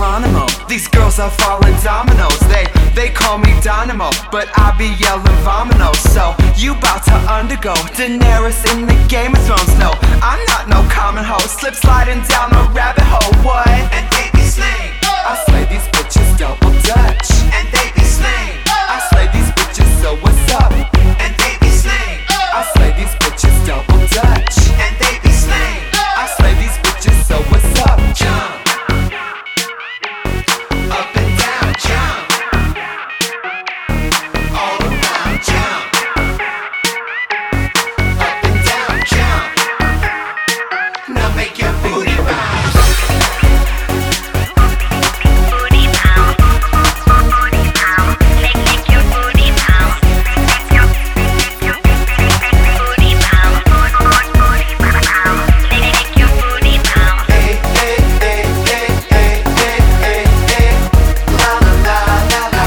Geronimo. These girls are falling dominoes. They call me Dynamo, but I be yelling vomino. So you bout to undergo Daenerys in the Game of Thrones. No, I'm not no common hoe, slip sliding down a rabbit hole. What? And they be slain. I slay these bitches double dutch. And they be slain. I slay these bitches, so what's up? And they be slain. I slay these bitches double dutch. And they be slain. I slay these bitches, so what's up? Jump. Up and down, jump. All around, jump. Up and down, jump. Now make your booty bounce. Booty bounce, booty bounce, make your booty bounce. Booty bounce, booty bounce, make your booty bounce. Hey, hey, hey, hey, hey, hey, hey, hey. La la la la la.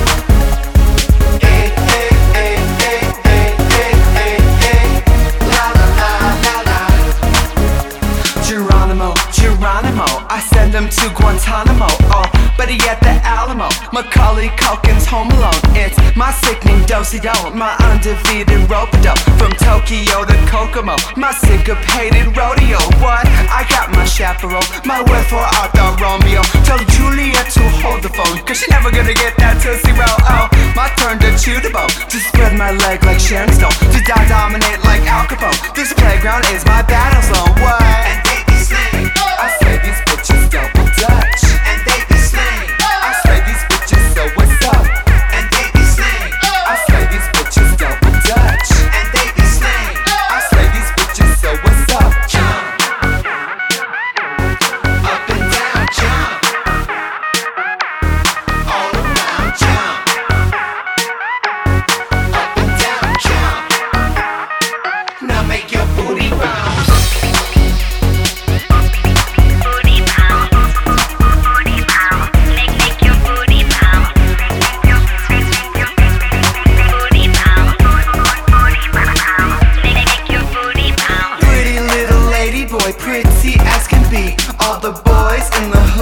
Hey, hey, hey, hey, hey, hey, hey, hey. La la la la la. Geronimo, Geronimo, I send them to Guantanamo, or better yet the Alamo. Macaulay Culkin's Home Alone. It's my sickening do-si-do, my undefeated rope-a-dope. From Tokyo to Kokomo, my syncopated rodeo. What? I got my chaperone, my wherefore art thou Romeo. Tell Juliet to hold the phone, cause she never gonna get that Tootsie Roll. Oh, my turn to chew the bow, to spread my leg like Sharon Stone, to dominate like Al Capone. This playground is my battle zone. What? And they be slain. I slay these bitches double dutch. And they be slain. I slay these bitches, so what's up? And they be slain. I slay these bitches double dutch. And they be slain. I slay these bitches, so what's up? Jump. Up and down, jump. All around, jump. Up and down, jump. Now make your booty bounce. Booty bounce, booty bounce, make your booty bounce. Booty bounce, make your booty bounce. Pretty little lady boy, pretty as can be. All the boys in the